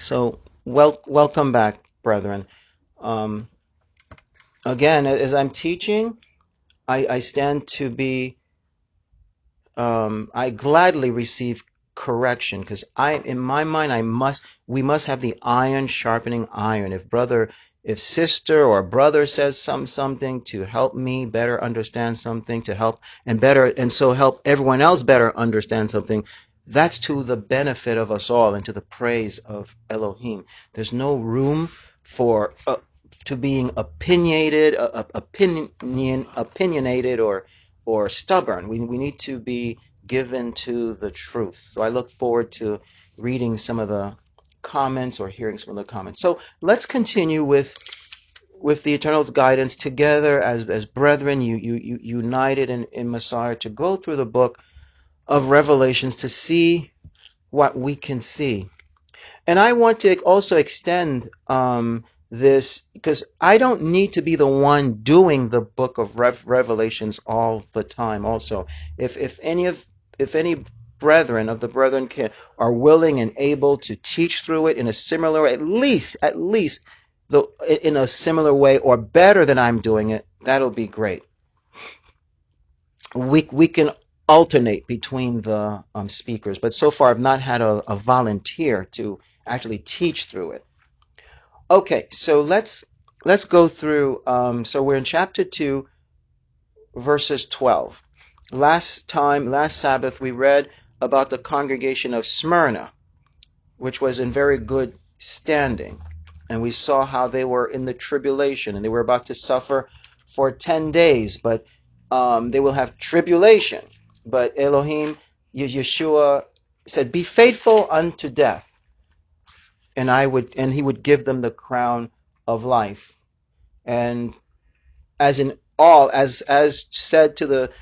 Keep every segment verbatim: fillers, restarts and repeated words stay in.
So, wel- welcome back, brethren. Um, Again, as I'm teaching, I, I stand to be, um, I gladly receive correction because I, in my mind, I must, we must have the iron sharpening iron. If brother, if sister or brother says some something to help me better understand something, to help and better, and so help everyone else better understand something, that's to the benefit of us all and to the praise of Elohim. There's no room for uh, to being opinionated, uh, uh, opinion, opinionated, or or stubborn. We we need to be given to the truth. So I look forward to reading some of the comments or hearing some of the comments. So let's continue with with the Eternal's guidance together as as brethren, you you, you united in, in Messiah to go through the book of Revelations to see what we can see. And I want to also extend um, this because I don't need to be the one doing the book of Rev- Revelations all the time. Also, if if any of if any brethren of the brethren can, are willing and able to teach through it in a similar, at least at least the in a similar way or better than I'm doing it, that'll be great. We we can alternate between the um, speakers, but so far I've not had a, a volunteer to actually teach through it. Okay, so let's let's go through. Um, so we're in chapter two, verses twelve. Last time, last Sabbath, we read about the congregation of Smyrna, which was in very good standing, and we saw how they were in the tribulation, and they were about to suffer for ten days, but um, they will have tribulation. But Elohim, Yeshua said, "Be faithful unto death." and I would and he would give them the crown of life. And as in all, as as said to the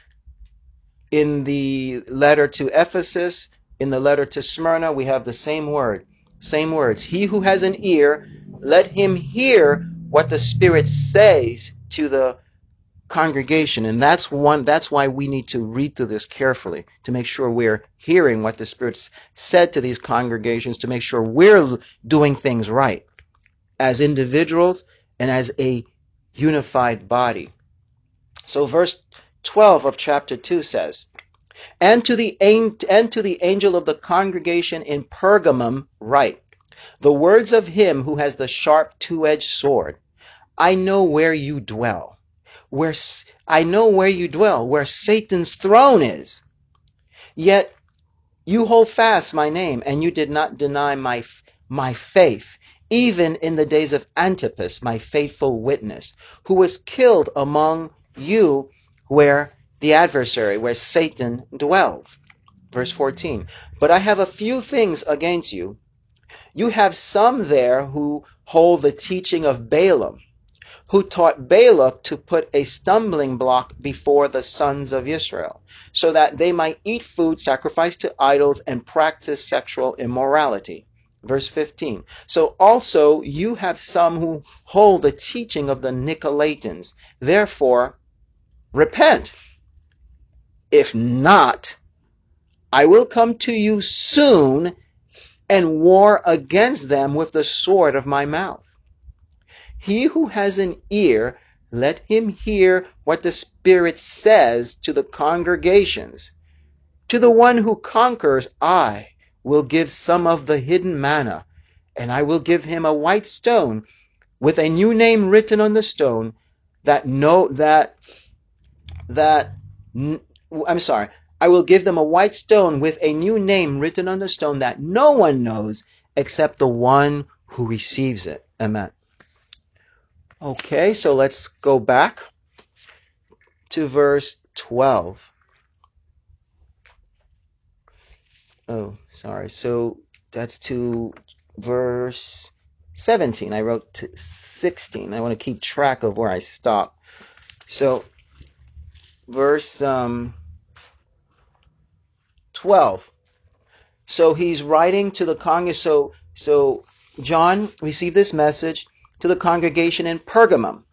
in the letter to Ephesus, in the letter to Smyrna, we have the same word, same words. He who has an ear, let him hear what the Spirit says to the congregation. And that's one that's why we need to read through this carefully to make sure we're hearing what the Spirit said to these congregations, to make sure we're doing things right as individuals and as a unified body. So verse twelve of chapter two says, and to the and to the angel of the congregation in Pergamum write, the words of him who has the sharp two-edged sword. I know where you dwell, where I know where you dwell, where Satan's throne is. Yet you hold fast my name, and you did not deny my my faith, even in the days of Antipas, my faithful witness, who was killed among you where the adversary, where Satan dwells. Verse fourteen. But I have a few things against you. You have some there who hold the teaching of Balaam, who taught Balak to put a stumbling block before the sons of Israel, so that they might eat food sacrificed to idols and practice sexual immorality. Verse fifteen. So also you have some who hold the teaching of the Nicolaitans. Therefore, repent. If not, I will come to you soon and war against them with the sword of my mouth. He who has an ear, let him hear what the Spirit says to the congregations. To the one who conquers, I will give some of the hidden manna, and I will give him a white stone with a new name written on the stone that no that that I'm sorry. I will give them a white stone with a new name written on the stone that no one knows except the one who receives it. Amen. Okay, so let's go back to verse twelve. Oh, sorry. So that's to verse seventeen. I wrote to sixteen. I want to keep track of where I stop. So verse um, twelve. So he's writing to the congregation. So, so John received this message to the congregation in Pergamum.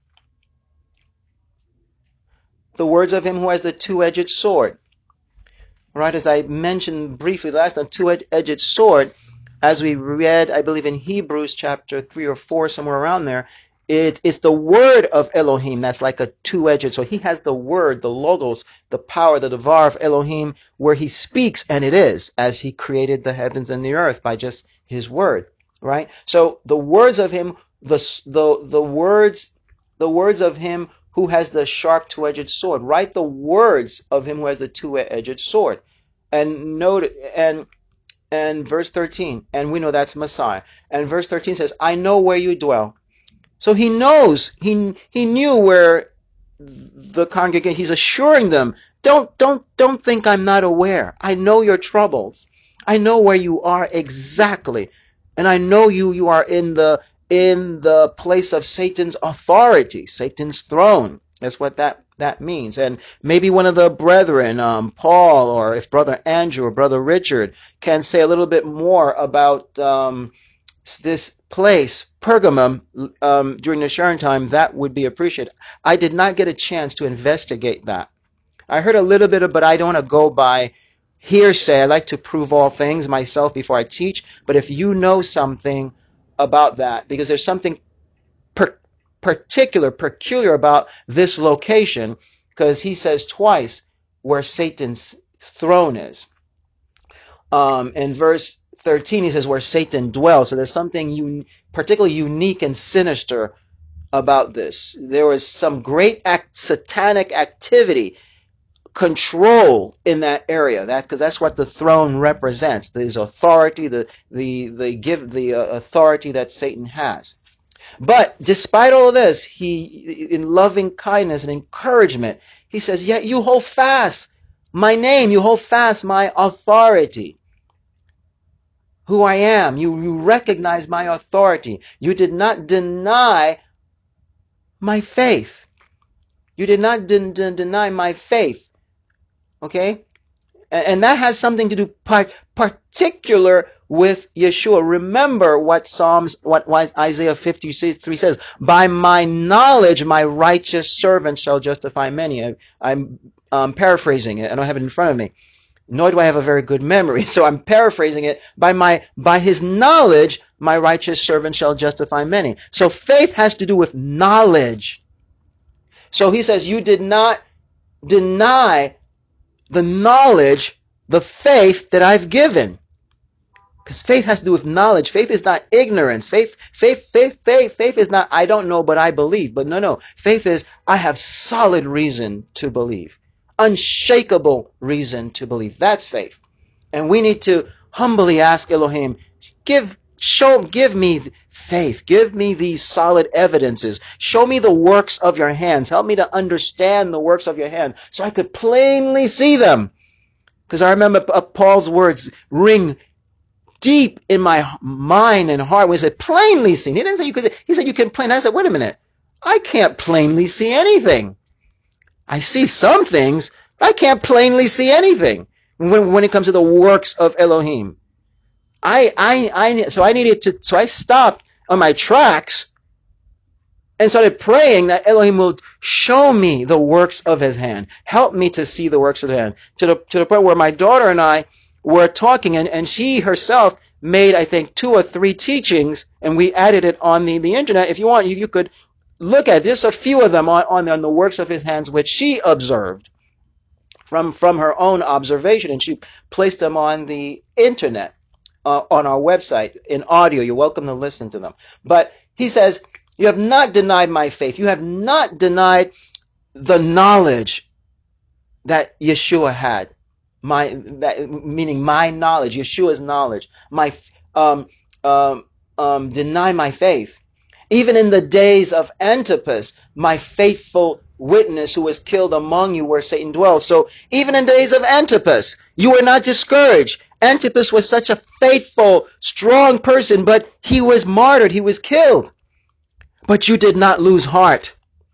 The words of him who has the two-edged sword. Right, as I mentioned briefly last time, two-edged sword as we read, I believe in Hebrews chapter three or four, somewhere around there, it is the word of Elohim that's like a two-edged. So he has the word, the logos, the power, the devar of Elohim, where he speaks, and it is, as he created the heavens and the earth by just his word, right? So the words of him, the the the words, the words of him who has the sharp two-edged sword, right? The words of him who has the two-edged sword, and note and. And verse thirteen, and we know that's Messiah. And verse thirteen says, I know where you dwell. So he knows, he he knew where the congregation, he's assuring them, don't, don't, don't think I'm not aware. I know your troubles. I know where you are exactly. And I know you, you are in the, in the place of Satan's authority, Satan's throne. That's what that, that means. And maybe one of the brethren, um, Paul, or if Brother Andrew or Brother Richard can say a little bit more about, um, this place, Pergamum, um, during the sharing time, that would be appreciated. I did not get a chance to investigate that. I heard a little bit of, but I don't want to go by hearsay. I like to prove all things myself before I teach. But if you know something about that, because there's something per- particular, peculiar about this location, because he says twice where Satan's throne is. Um, in verse thirteen, he says where Satan dwells. So there's something un- particularly unique and sinister about this. There was some great act, satanic activity, control in that area. That because that's what the throne represents. There's authority, the the the give the uh, authority that Satan has. But despite all this, he, in loving kindness and encouragement, he says, "Yet you hold fast my name. You hold fast my authority." Who I am. You, you recognize my authority. You did not deny my faith. You did not de- de- deny my faith. Okay? And, and that has something to do par- particular with Yeshua. Remember what Psalms, what, what Isaiah fifty-three says. By my knowledge, my righteous servant shall justify many. I, I'm um, paraphrasing it. I don't have it in front of me. Nor do I have a very good memory, so I'm paraphrasing it. By my, by his knowledge, my righteous servant shall justify many. So faith has to do with knowledge. So he says, you did not deny the knowledge, the faith that I've given. Because faith has to do with knowledge. Faith is not ignorance. Faith, faith, faith, faith, faith is not, I don't know, but I believe. But no, no. Faith is, I have solid reason to believe. Unshakable reason to believe. That's faith. And we need to humbly ask Elohim, give, show, give me faith. Give me these solid evidences. Show me the works of your hands. Help me to understand the works of your hand so I could plainly see them. Because I remember Paul's words ring deep in my mind and heart when he said plainly seen. He didn't say you could, he said you can plainly. I said, wait a minute. I can't plainly see anything. I see some things, but I can't plainly see anything when, when it comes to the works of Elohim. I, I, I, so I needed to, so I stopped on my tracks and started praying that Elohim will show me the works of his hand. Help me to see the works of his hand. To the, to the point where my daughter and I were talking, and, and she herself made, I think, two or three teachings, and we added it on the, the internet. If you want, you, you could look at this, a few of them on, on, on the works of his hands, which she observed from, from her own observation, and she placed them on the internet, uh, on our website in audio. You're welcome to listen to them. But he says, you have not denied my faith. You have not denied the knowledge that Yeshua had. My, that, meaning my knowledge, Yeshua's knowledge. My, um, um, um, deny my faith. Even in the days of Antipas, my faithful witness who was killed among you where Satan dwells. So even in days of Antipas, you were not discouraged. Antipas was such a faithful, strong person, but he was martyred. He was killed. But you did not lose heart.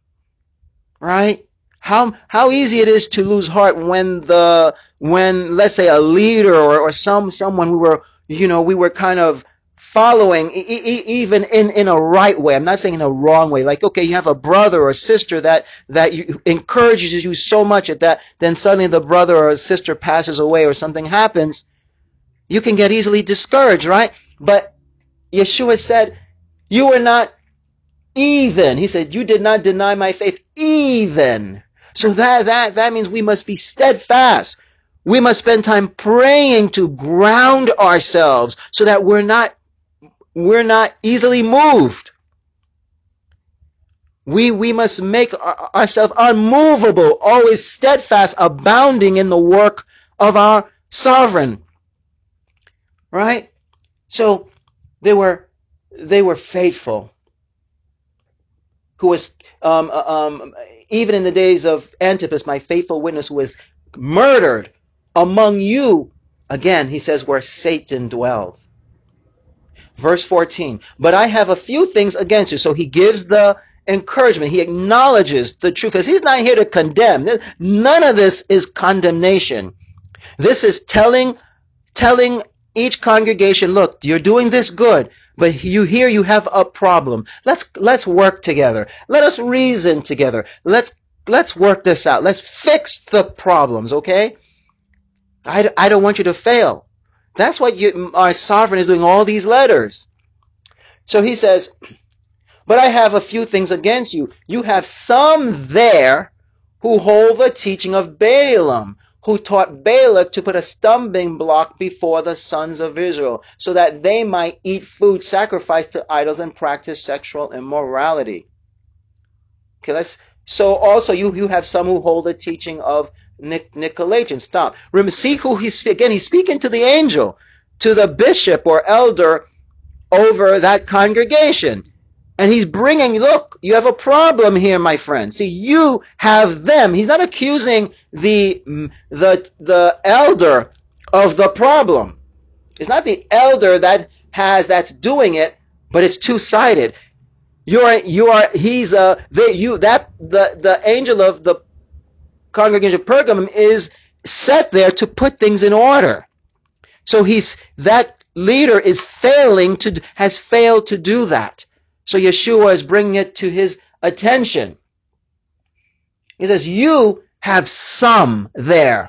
Right? How how easy it is to lose heart when the when let's say a leader or, or some someone we were you know we were kind of following e- e- even in in a right way. I'm not saying in a wrong way. Like okay, you have a brother or a sister that that you, encourages you so much at that, then suddenly the brother or sister passes away or something happens. You can get easily discouraged, right? But Yeshua said, you were not even. He said, you did not deny my faith even. So that, that, that means we must be steadfast. We must spend time praying to ground ourselves so that we're not, we're not easily moved. We, we must make our, ourselves unmovable, always steadfast, abounding in the work of our sovereign. Right? So they were, they were faithful. Who was, um, um, even in the days of Antipas, my faithful witness, who was murdered among you. Again, he says, where Satan dwells. Verse fourteen, but I have a few things against you. So he gives the encouragement. He acknowledges the truth, because he's not here to condemn. None of this is condemnation. This is telling, telling each congregation, look, you're doing this good, but you here you have a problem. Let's, let's work together. Let us reason together. Let's, let's work this out. Let's fix the problems, okay? I, I don't want you to fail. That's what you, our sovereign is doing all these letters. So he says, but I have a few things against you. You have some there who hold the teaching of Balaam, who taught Balak to put a stumbling block before the sons of Israel, so that they might eat food sacrificed to idols and practice sexual immorality. Okay, let's, so also you, you have some who hold the teaching of Nic- Nicolaitans. Stop. Remember, see who he's, again, he's speaking to the angel, to the bishop or elder over that congregation. And he's bringing, look, you have a problem here, my friend. See, you have them. He's not accusing the, the, the elder of the problem. It's not the elder that has, that's doing it, but it's two-sided. You're, you are, he's, uh, they, you, that, the, the angel of the congregation of Pergamum is set there to put things in order. So he's, that leader is failing to, has failed to do that. So Yeshua is bringing it to his attention. He says, you have some there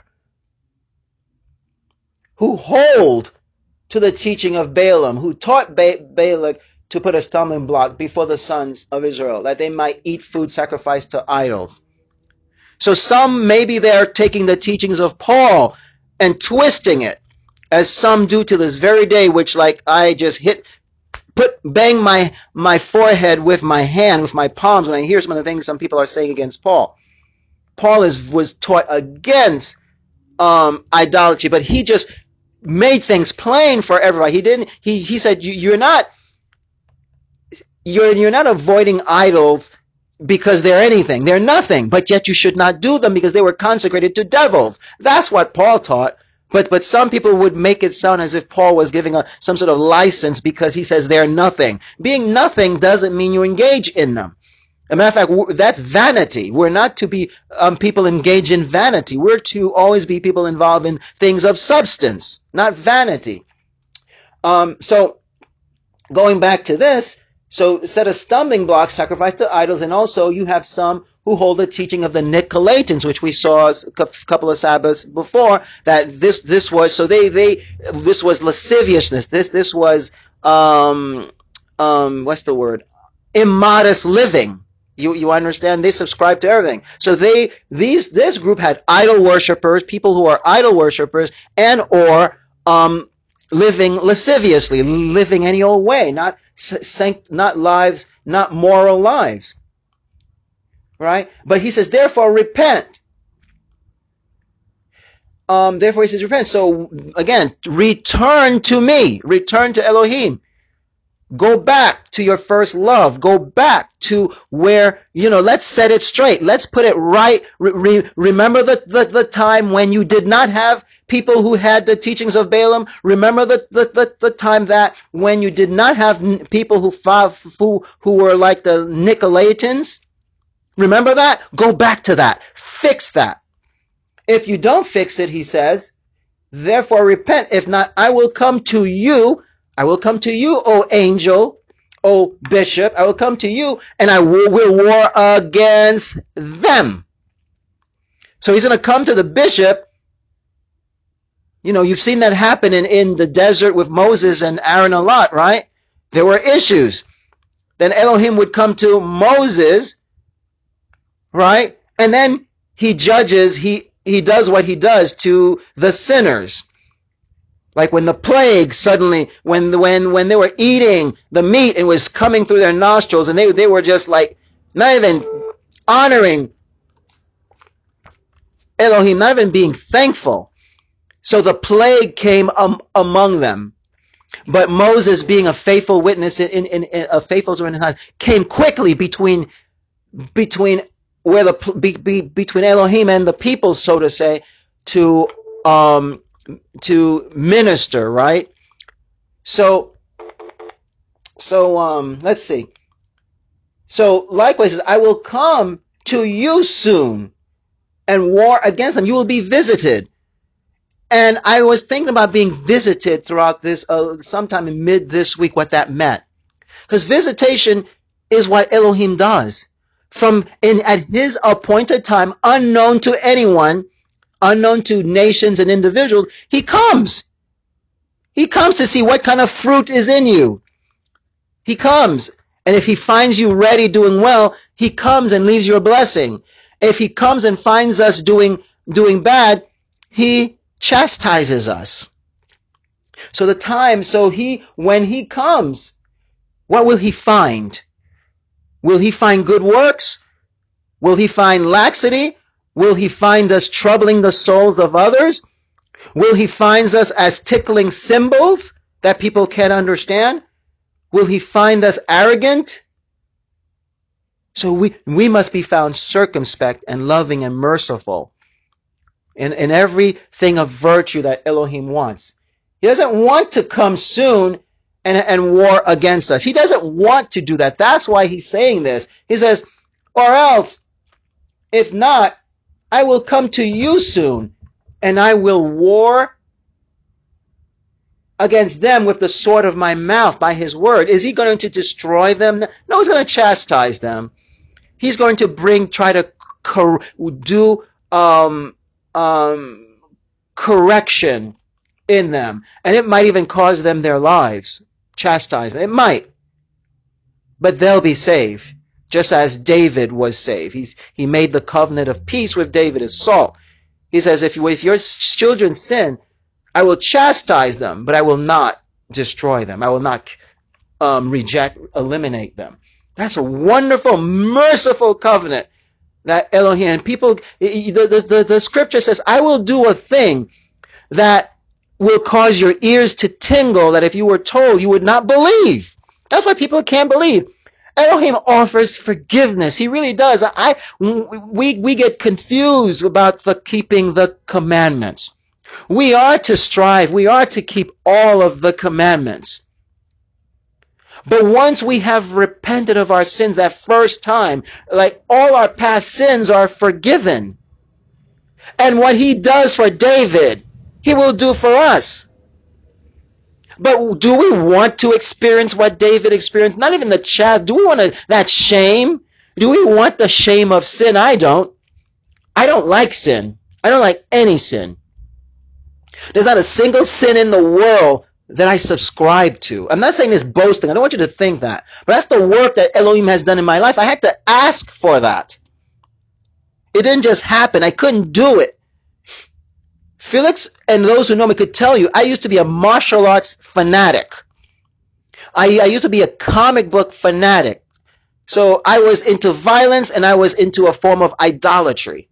who hold to the teaching of Balaam, who taught ba- Balak to put a stumbling block before the sons of Israel, that they might eat food sacrificed to idols. So some maybe they're taking the teachings of Paul and twisting it, as some do to this very day, which like I just hit, put, bang my, my forehead with my hand, with my palms when I hear some of the things some people are saying against Paul. Paul is, was taught against, um, idolatry, but he just made things plain for everybody. He didn't, he, he said, you, you're not, you're, you're not avoiding idols because they're anything. They're nothing, but yet you should not do them because they were consecrated to devils. That's what Paul taught. But but some people would make it sound as if Paul was giving a, some sort of license because he says they're nothing. Being nothing doesn't mean you engage in them. As a matter of fact, that's vanity. We're not to be um, people engaged in vanity. We're to always be people involved in things of substance, not vanity. Um, so going back to this, so set a stumbling block, sacrifice to idols, and also you have some who hold the teaching of the Nicolaitans, which we saw a couple of Sabbaths before, that this, this was, so they, they, this was lasciviousness. This, this was, um, um, what's the word? Immodest living. You, you understand? They subscribe to everything. So they, these, this group had idol worshippers, people who are idol worshippers, and or, um, living lasciviously, living any old way, not sanct, not lives, not moral lives. Right? But he says, therefore repent. Um, therefore he says, repent. So again, return to me. Return to Elohim. Go back to your first love. Go back to where, you know, let's set it straight. Let's put it right. Re- remember the, the, the time when you did not have people who had the teachings of Balaam. Remember the, the, the, the time that when you did not have people who, who, who were like the Nicolaitans. Remember that? Go back to that. Fix that. If you don't fix it, he says, therefore repent. If not, I will come to you. I will come to you, O angel, O bishop. I will come to you and I will, will war against them. So he's going to come to the bishop, You know, you've seen that happen in, in the desert with Moses and Aaron a lot, right? There were issues. Then Elohim would come to Moses, right? And then he judges, he, he does what he does to the sinners. Like when the plague suddenly, when, when, when they were eating the meat, it was coming through their nostrils and they, they were just like, not even honoring Elohim, not even being thankful. So the plague came um, among them. But Moses, being a faithful witness, in, in, in a faithful witness, came quickly between, between where the, be, be, between Elohim and the people, so to say, to, um, to minister, right? So, so, um, let's see. So likewise, I will come to you soon and war against them. You will be visited. And I was thinking about being visited throughout this, uh, sometime in mid this week, what that meant. Because visitation is what Elohim does. From in, at his appointed time, unknown to anyone, unknown to nations and individuals, he comes. He comes to see what kind of fruit is in you. He comes. And if he finds you ready, doing well, he comes and leaves you a blessing. If he comes and finds us doing, doing bad, he chastises us. So the time, so he, when he comes, what will he find? Will he find good works? Will he find laxity? Will he find us troubling the souls of others? Will he find us as tickling symbols that people can't understand? Will he find us arrogant? So we, we must be found circumspect and loving and merciful in, in everything of virtue that Elohim wants. He doesn't want to come soon and, and war against us. He doesn't want to do that. That's why he's saying this. He says, or else, if not, I will come to you soon and I will war against them with the sword of my mouth by his word. Is he going to destroy them? No, he's going to chastise them. He's going to bring, try to cor- do, um, um, correction in them. And it might even cause them their lives. Chastisement. It might. But they'll be saved. Just as David was saved. He's, he made the covenant of peace with David as Saul. He says, if, you, if your children sin, I will chastise them, but I will not destroy them. I will not um, reject, eliminate them. That's a wonderful, merciful covenant that Elohim, and people, the, the, the, the scripture says, I will do a thing that will cause your ears to tingle, that if you were told, you would not believe. That's why people can't believe. Elohim offers forgiveness. He really does. I, we, we get confused about the keeping the commandments. We are to strive. We are to keep all of the commandments. But once we have repented of our sins that first time, like all our past sins are forgiven. And what he does for David, he will do for us. But do we want to experience what David experienced? Not even the chat. Do we want to, that shame? Do we want the shame of sin? I don't. I don't like sin. I don't like any sin. There's not a single sin in the world that I subscribe to. I'm not saying this boasting. I don't want you to think that. But that's the work that Elohim has done in my life. I had to ask for that. It didn't just happen. I couldn't do it. Felix and those who know me could tell you, I used to be a martial arts fanatic. I, I used to be a comic book fanatic. So I was into violence and I was into a form of idolatry.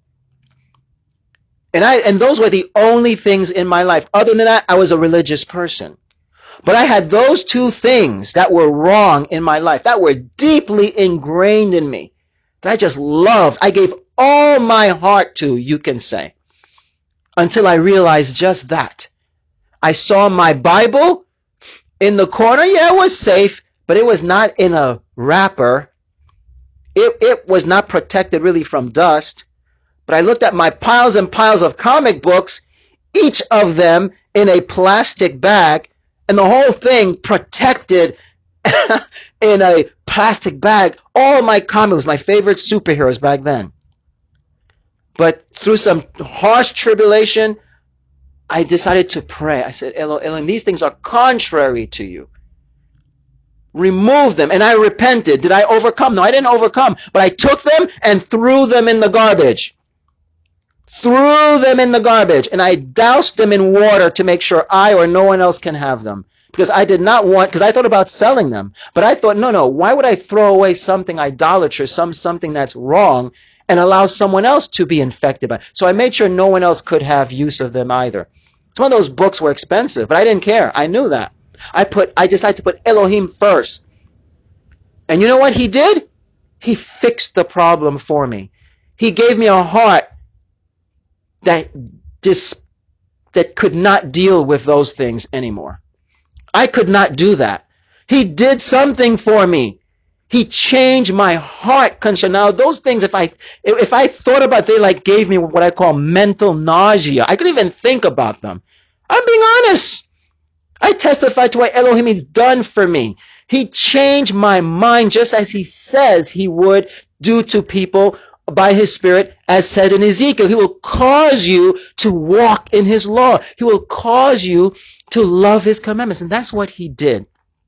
And I, and those were the only things in my life. Other than that, I was a religious person. But I had those two things that were wrong in my life, that were deeply ingrained in me, that I just loved. I gave all my heart to, you can say, until I realized just that. I saw my Bible in the corner. Yeah, it was safe, but it was not in a wrapper. It, it was not protected really from dust. But I looked at my piles and piles of comic books, each of them in a plastic bag, and the whole thing protected in a plastic bag. All my comics, my favorite superheroes back then. But through some harsh tribulation, I decided to pray. I said, Elo, Elohim, these things are contrary to you. Remove them. And I repented. Did I overcome? No, I didn't overcome. But I took them and threw them in the garbage. Threw them in the garbage. And I doused them in water to make sure I or no one else can have them. Because I did not want, because I thought about selling them. But I thought, no, no, why would I throw away something idolatrous, some something that's wrong, and allow someone else to be infected by it? So I made sure no one else could have use of them either. Some of those books were expensive, but I didn't care. I knew that. I put, I decided to put Elohim first. And you know what he did? He fixed the problem for me. He gave me a heart that dis, that could not deal with those things anymore. I could not do that. He did something for me. He changed my heart condition. Now, those things, if I if I thought about, they like gave me what I call mental nausea. I couldn't even think about them. I'm being honest. I testify to what Elohim has done for me. He changed my mind just as he says he would do to people by his spirit, as said in Ezekiel. He will cause you to walk in his law. He will cause you to love his commandments. And that's what he did.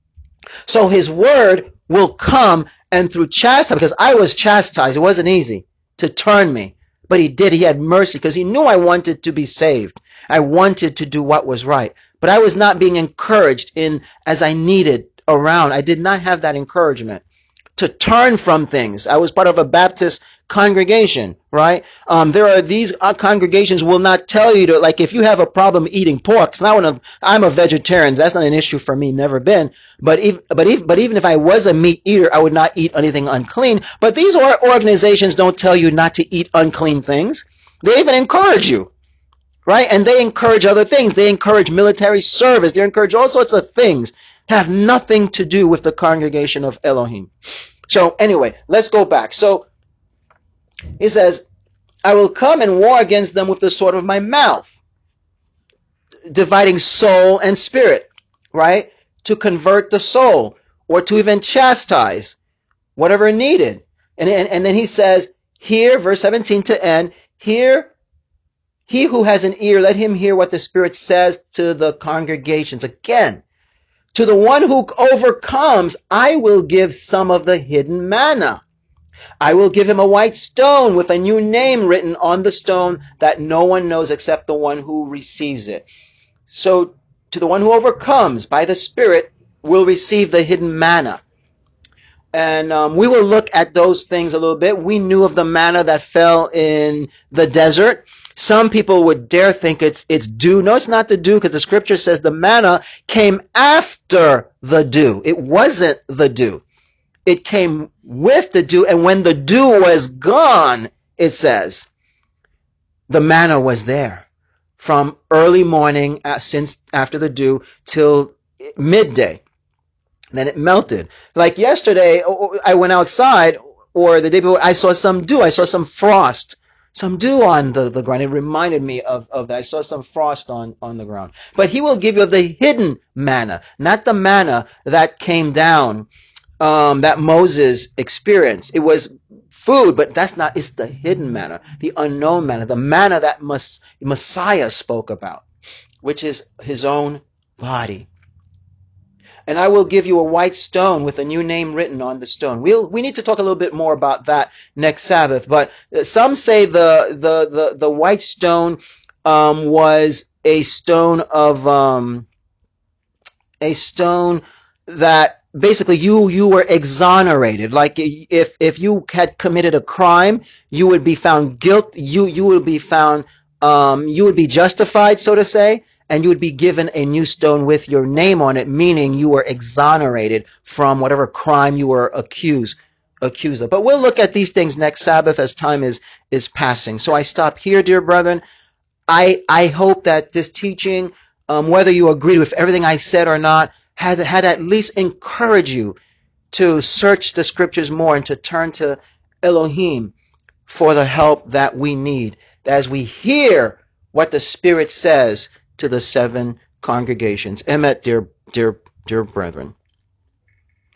So his word will come, and through chastisement, because I was chastised, it wasn't easy to turn me. But he did. He had mercy because he knew I wanted to be saved. I wanted to do what was right. But I was not being encouraged in as I needed around. I did not have that encouragement to turn from things. I was part of a Baptist congregation, right? Um, there are these uh, congregations will not tell you to, like, if you have a problem eating pork, it's not one of, I'm a vegetarian. That's not an issue for me. Never been. But if, but if, but even if I was a meat eater, I would not eat anything unclean. But these organizations don't tell you not to eat unclean things. They even encourage you. Right? And they encourage other things. They encourage military service. They encourage all sorts of things that have nothing to do with the congregation of Elohim. So anyway, let's go back. So he says, I will come and war against them with the sword of my mouth, dividing soul and spirit, right? To convert the soul or to even chastise, whatever needed. And, and, and then he says, here, verse seventeen to end, here, he who has an ear, let him hear what the Spirit says to the congregations. Again, to the one who overcomes, I will give some of the hidden manna. I will give him a white stone with a new name written on the stone that no one knows except the one who receives it. So, to the one who overcomes by the Spirit will receive the hidden manna. And um, we will look at those things a little bit. We knew of the manna that fell in the desert. Some people would dare think it's it's dew. No, it's not the dew, because the scripture says the manna came after the dew. It wasn't the dew. It came with the dew, and when the dew was gone, it says, the manna was there from early morning, uh, since after the dew, till midday. Then it melted. Like yesterday, I went outside, or the day before, I saw some dew. I saw some frost, some dew on the, the ground. It reminded me of, of that. I saw some frost on, on the ground. But he will give you the hidden manna, not the manna that came down, um, that Moses experienced. It was food, but that's not, it's the hidden manna, the unknown manna, the manna that Mas- Messiah spoke about, which is his own body. And I will give you a white stone with a new name written on the stone. We'll, we need to talk a little bit more about that next Sabbath. But some say the, the, the, the white stone, um, was a stone of, um, a stone that basically you, you were exonerated. Like if, if you had committed a crime, you would be found guilty, you, you would be found, um, you would be justified, so to say. And you would be given a new stone with your name on it, meaning you were exonerated from whatever crime you were accused accused of. But we'll look at these things next Sabbath as time is is passing. So I stop here, dear brethren. I I hope that this teaching, um, whether you agreed with everything I said or not, had had at least encouraged you to search the scriptures more and to turn to Elohim for the help that we need as we hear what the Spirit says to the seven congregations. Emet, dear, dear, dear brethren.